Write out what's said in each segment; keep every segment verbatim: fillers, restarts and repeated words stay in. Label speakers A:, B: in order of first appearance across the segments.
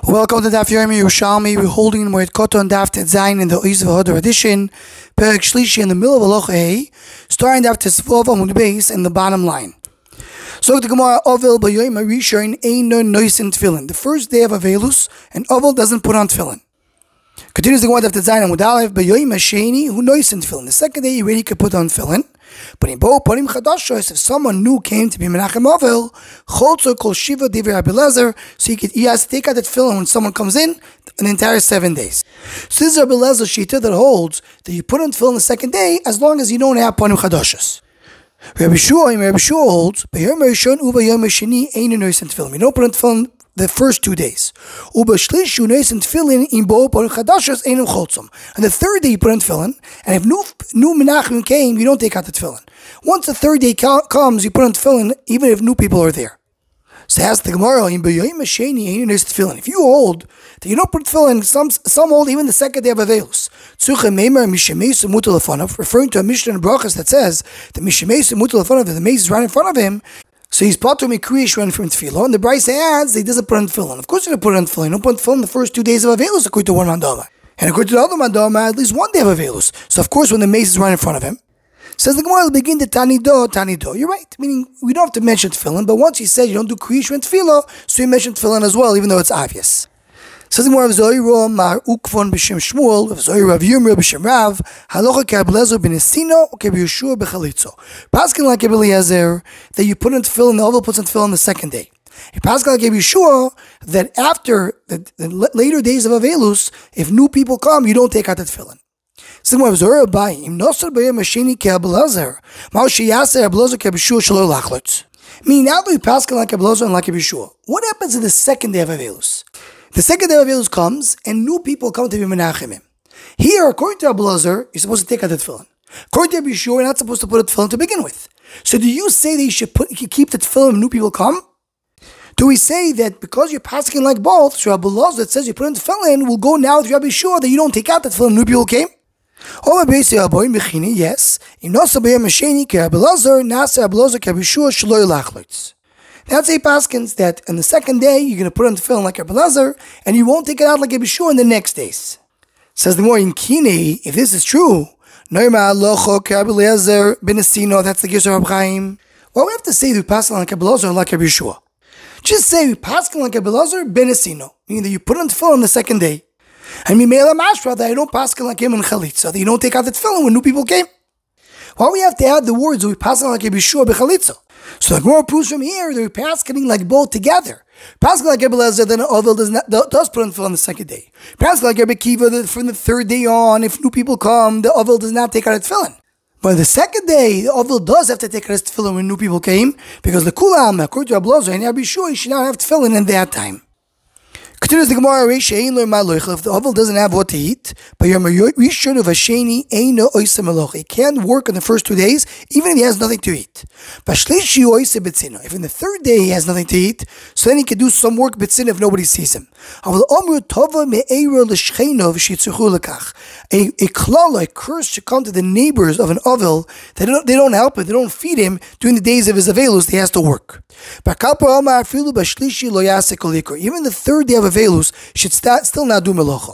A: Welcome to Daf Yomi Yerushalmi. We're holding in Moed Koton Daf Tet Zayin in the Oiz V'Hodor edition, Perek Shlishi in the middle of Halacha Hey, starting Daf Tesvav Amud Beis in the bottom line. So the Gemara Ovel B'Yoyim Harishayin Ein No Noisin Tefillin. The first day of Avelus, and Ovel doesn't put on Tefillin. Continues the Gemara Daf Tet Zayin Amud Aleph B'Yoyim Hasheni Hu Noisin Tefillin. The second day you already could put on Tefillin. But in Bo Parim Chadashos, if someone new came to be Menachem Ovel, Cholzo Kol Shiva Divrei Abelezer, so he could he has to take out that tefillin when someone comes in an entire seven days. So this is Abelezer Shita that holds that you put on tefillin the second day as long as you don't have Parim Chadashos. Rabbi Shua, Rabbi Shua holds, B'Yom Rishon Uba Yom Sheni Ein Nois Tefillin. You don't put on tefillin the first two days. Uba Shlish Nois Tefillin in Bo Parim Chadashos Ein Cholzom. And the third day you put on tefillin, and if new new Menachem came, you don't take out the tefillin. Once the third day comes, you put on tefillin, even if new people are there. So ask the Gemara, if you hold that you don't put tefillin, some some hold even the second day of Avelus. Referring to a Mishnah in Brachas that says the Mishemeis Mutal Lefonav, that the mace is right in front of him, so he's part of Mikriyish run from tefillah, and the Brisa adds that he doesn't put on tefillin. Of course, you're going to put on tefillin. You don't put on tefillin the first two days of Avelus, according to one Mandama. And according to the other Mandama, at least one day of Avelus. So of course, when the mace is right in front of him, says the Gemara will begin the Tanido, Tanido. You're right. Meaning, we don't have to mention tefillin, but once he said you don't do kriyish and tefillah, so you mention tefillin as well, even though it's obvious. Says the Gemara of Zohiro, Mar Ukvon b'Shem Shmuel, of Zohiro of Yirmiyah b'Shem Rav, Halacha ke'Abelezer b'Nesino, ke'Yeshua b'Chalitzo. Paskin like Eliezer, that you put in tefillin, the Ovel puts in tefillin the second day. Paskin like Yeshua, that after the, the later days of Avelus, if new people come, you don't take out the tefillin. Meaning, now that we pass like Abelezer and like Yeshua, what happens in the second day of Avelus? The second day of Avelus comes, and new people come to be Menachemim. Here, according to Abelezer, you're supposed to take out the tefillin. According to Yeshua, you're not supposed to put a tefillin to begin with. So, do you say that you should put, you keep the tefillin when new people come? Do we say that because you're passing like both, so Abelezer that says you put in tefillin will go now with Rabbi Yeshua that you don't take out the tefillin when new people came? Yes. That's a paskins that on the second day you're going to put on tefillin like Abelezer, and you won't take it out like Yeshua in the next days. Says the more in Kine, if this is true, that's the Gisor of Chaim. Well, we have to say that we pass like Abelezer and like Yeshua. Just say we pass like Abelezer benesino, meaning that you put on tefillin the second day. And Mimela Mashra, that I don't pass like him in Chalitza, that you don't take out the tefillin when new people came. Why we have to add the words that we pass like Yeshua b'Chalitza? So the Gemara proves from here that we pass like both together. Pass like Abelezer, then Ovel does not does put on tefillin on the second day. Pass like Rabbi Kiva, that from the third day on, if new people come, the Ovel does not take out the tefillin. But the second day, the Ovel does have to take out his tefillin when new people came, because the Kulam, according to Abelezer and Rabbi Yeshua, he should not have tefillin in that time. Continues the Gemara, if the Ovel doesn't have what to eat, but he can't work on the first two days, even if he has nothing to eat. If in the third day he has nothing to eat, so then he can do some work b'tzina if nobody sees him. A, a klala, a curse should come to the neighbors of an Ovel, they don't, they don't help him, they don't feed him during the days of his Avelus, he has to work. Even the third day of Avelus should start, still not do melacha.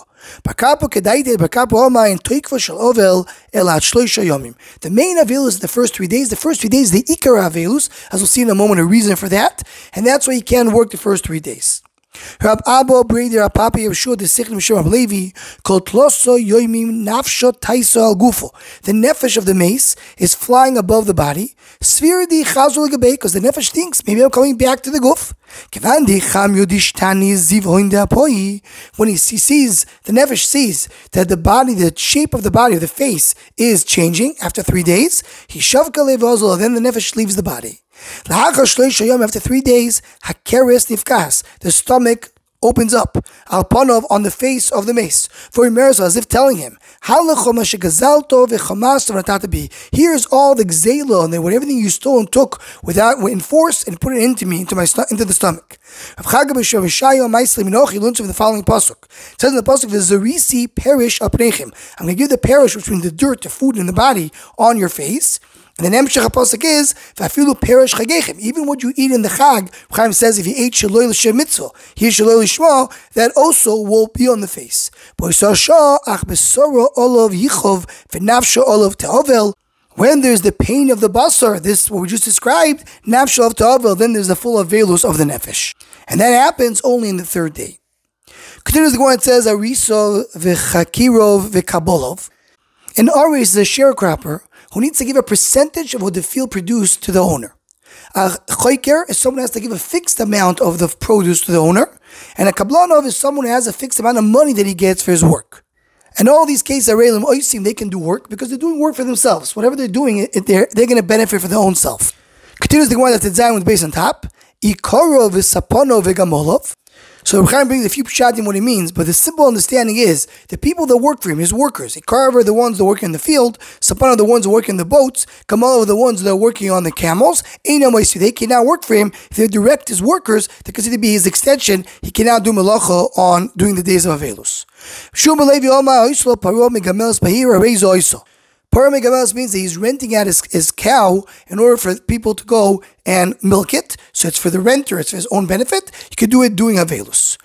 A: The main Avelus is the first three days. The first three days, the Ikar Avelus, as we'll see in a moment, a reason for that, and that's why he can work the first three days. Rab Abba Breder Apapi Yeshua the Sichlim Shem Levi called Tloso Yoimim Nafsho Taiso Al Gufo. The nefesh of the mace is flying above the body. Svirdi Chazul Gabe, because the nefesh thinks maybe I'm coming back to the guf. Kevandi Cham Yodishtani Ziv Hoinda Apoi. When he sees, the nefesh sees that the body, the shape of the body, of the face, is changing after three days. He Shavka Levozol, then the nefesh leaves the body. After three days, hakeres nifkas, the stomach opens up, alpanov, on the face of the mace, for Imerza, as if telling him, here's all the gzela and everything you stole and took without in force, and put it into me, into my into the stomach. He learns from the following pasuk. It says in the pasuk, the Zarisi perish apnechim. I'm going to give the perish between the dirt, the food in the body, on your face. And the Nemshech HaPosek is, V'afilu perish chagechem. Even what you eat in the Chag, Chaim says if you ate shaloi l'shem mitzvah, here shaloi l'shma, that also will be on the face. When there's the pain of the basar, this what we just described, nafshel of ta'avel, then there's the full avelus of the nefesh. And that happens only in the third day. Continues the one that says, Ariso v'chakirov v'kabolov. An aris is a sharecropper who needs to give a percentage of what the field produced to the owner. A choiker is someone who has to give a fixed amount of the produce to the owner, and a kablanov is someone who has a fixed amount of money that he gets for his work. And all these cases, they can do work because they're doing work for themselves. Whatever they're doing, they're, they're going to benefit for their own self. Continues the one that the design was based on top. Ikoro v'sapono v'gamolov. So Reb Chaim brings a few pshatim what he means, but the simple understanding is the people that work for him, his workers, Ikarav are the ones that work in the field, Sapan are the ones that work in the boats, Kamal are the ones that are working on the camels. They cannot work for him. If they direct his workers to consider to be his extension, he cannot do melacha on during the days of Avelus. Parah Megamelis means that he's renting out his, his cow in order for people to go and milk it. So it's for the renter, it's for his own benefit. You could do it doing Avelus.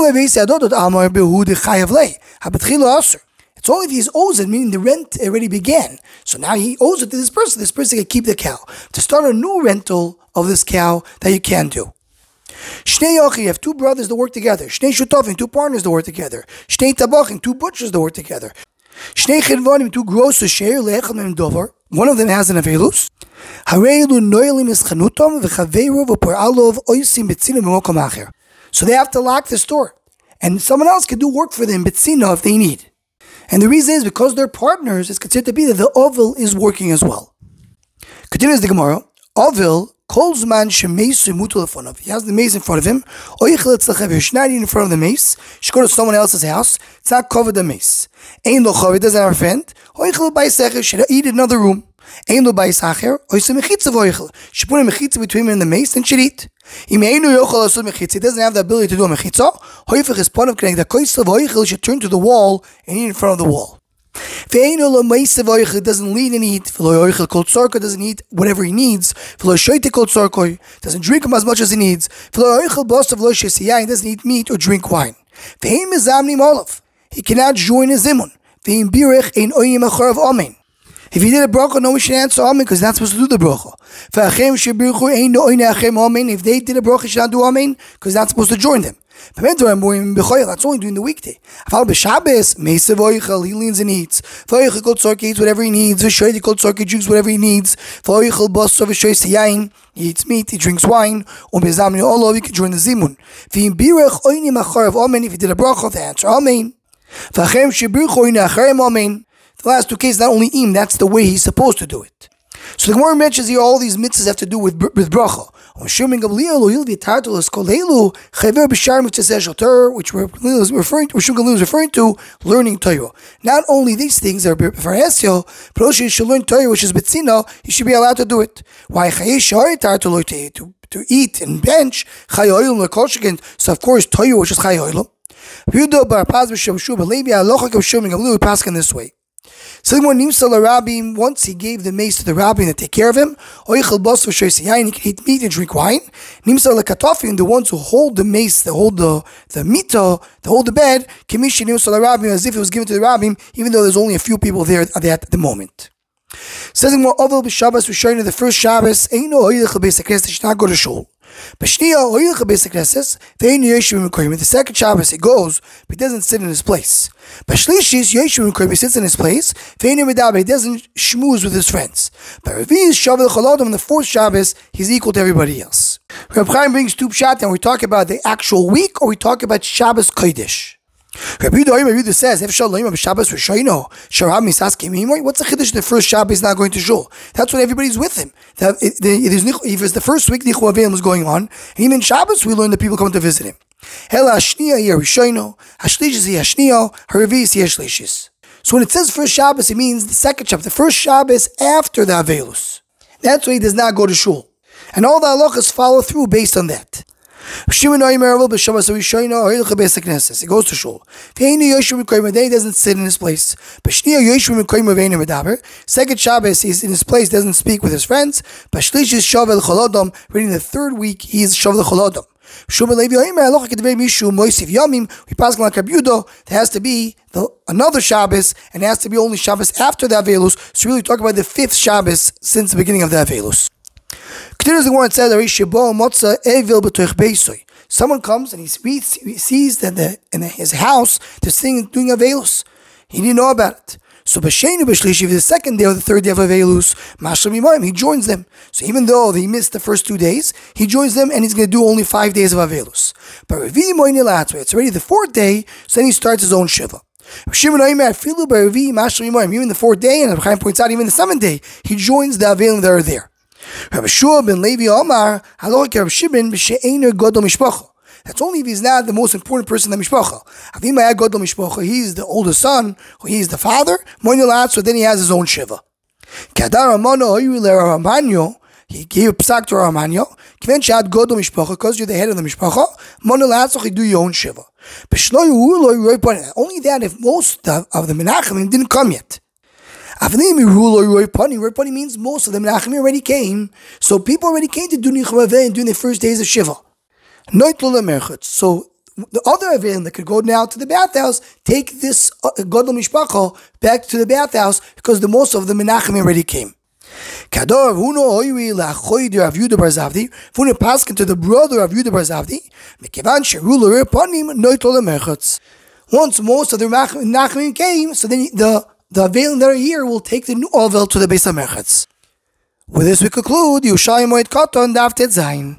A: It's only if he owes it, meaning the rent already began. So now he owes it to this person. This person can keep the cow. To start a new rental of this cow, that you can do. Shnei yochi, you have two brothers that work together. Shnei shutofim, two partners that work together. Shnei tabachim, two butchers that work together. Shnei chirvanim, two grocers share le'echad mem dover. One of them has an avelus. Hareilu noyelim eschanutom v'chaveru v'poralov oisim betzina b'mokom acher. So they have to lock the store, and someone else can do work for them betzina if they need. And the reason is because they're partners. It's considered to be that the ovel is working as well. Continues the Gemara. Ovel. Kolzman shemeisu mutu lefonav. He has the mace in front of him. Oichel etzlachev. You're not in front of the mace. You should go to someone else's house. It's not covered the mace. Ein lo chavi, doesn't have a friend. Oichel b'yisecher. Should eat in another room. Ein lo b'yisacher. Oisem mechitza v'oichel. Should put a mechitza between him and the mace and should eat. Im einu yochel asur mechitza. He doesn't have the ability to do a mechitza. Hoifech is ponav connect. The koisel v'oichel should turn to the wall and eat in front of the wall. It doesn't lead and eat. Doesn't eat whatever he needs. Doesn't drink him as much as he needs. He doesn't eat meat or drink wine. He cannot join a zimun. If he did a bracha, no one should answer amen because he's not supposed to do the bracha. If they did a bracha, he should not do amen because he's not supposed to join them. That's only during the weekday. He leans and eats. He eats whatever he needs. He drinks whatever he needs. He eats meat, he drinks wine. He can join the zimun. If he did a bracha, the answer amen. The last two cases, not only im, that's the way he's supposed to do it. So the Gemara mentions here all these mitzvahs have to do with with bracha. Which we're referring to, which is referring to learning Torah. Not only these things are for Hesio, but also you should learn Torah, which is betzina. You should be allowed to do it. Why to to eat and bench? So of course Torah, which is chayolim. We pass in this way. So once he gave the mace to the rabbi to take care of him, he can eat meat and drink wine. The ones who hold the mace, they hold the the mita, they hold the bed, as if it was given to the rabbi, even though there's only a few people there at the moment. Says in Ovel b'Shabbos, we're showing the first Shabbos, ain't no oilech l'beis hakneses, should not go to shul. B'shniya oilech l'beis hakneses, ve'ein yeshiv b'mekayim. The second Shabbos he goes, but he doesn't sit in his place. B'shlishis yeshiv b'mekayim, he sits in his place. Ve'ein medaber, he doesn't schmooze with his friends. But Revi'is shavel chalodom, on the fourth Shabbos, he's equal to everybody else. Reb Chaim brings two pshat, and we talk about the actual week, or we talk about Shabbos Kodesh. Rabbi Yehuda says, "If Shalom Shabbos Rishayno, Sharab Misaskim Himoy." What's the chiddush? The first Shabbos is not going to shul. That's when everybody's with him. If it's the first week, Nichu Avim is going on, and even Shabbos, we learn that people come to visit him. Hela Hashniya Yerishayno, Hashlishis Yashniya, Haravis Yashlishis. So when it says first Shabbos, it means the second Shabbos, the first Shabbos after the Avelus. That's why he does not go to shul, and all the halachas follow through based on that. Shimon Oimer b'Shabbos Rishona Oilcha Beis HaKnesses. He goes to shul. V'heinu Yoshua Mekayim. Then he doesn't sit in his place. B'Shniya Yoshua Mekayim V'heinu Medaber. Second Shabbos, he's in his place, doesn't speak with his friends. B'Shlish is Shavel Cholodom. Reading the third week, he is Shavel Cholodom. Shuman Levi Oimer Alocha Kedvei Mishu Moisiv Yomim. We pass like Rabbi Yehuda. There has to be the, another Shabbos, and it has to be only Shabbos after the Avelus. So really talk about the fifth Shabbos since the beginning of the Avelus. Continues the word says, someone comes and he reads, he sees that the, in his house they're singing, doing Avelus. He didn't know about it. So B'Sheni B'Shlishi, the second day or the third day of Avelus, Mashal Mimayim, he joins them. So even though he missed the first two days, he joins them and he's going to do only five days of Avelus. But Revi Moini Latzvei, it's already the fourth day, so then he starts his own Shiva. Shimon Oimer Filu B'Revi Mashal Mimayim, even the fourth day, and Chaim points out even the seventh day, he joins the Avelim that are there. Rabbi Shua ben Levi Omar, Haloik Rabbi Shimon b'she'einer Godol Mishpacha. That's only if he's not the most important person in the Mishpacha. Avimaya Godol Mishpacha, he's the oldest son, or he's the father, Moinil so then he has his own Shiva. Kadar Amano Oyu Ramanyo, he gave a psak to Ramanyo, Kven Shad Godol Mishpacha, because you're the head of the Mishpacha, Moinil so he do your own Shiva. Only that if most of the Menachemim didn't come yet. Roipani means most of them Menachemim already came, so people already came to do Nichumaveh and doing their first days of Shiva. So the other Avelim that could go now to the bathhouse, take this Godol Mishpacha back to the bathhouse because the most of the Menachemim already came. Kador Huno Oiwi Lachoidir of Yehuda bar Zavdi, Funa Paskin to the brother of Yehuda bar Zavdi, Mekivan Sherula Roipanim Noitol Merchutz. Once most of the Menachemim came, so then the The Avelim that are here will take the new Ovel to the Beis HaMerchatz. With this we conclude Yerushalayim Moed Katan Daf Tet Zayin.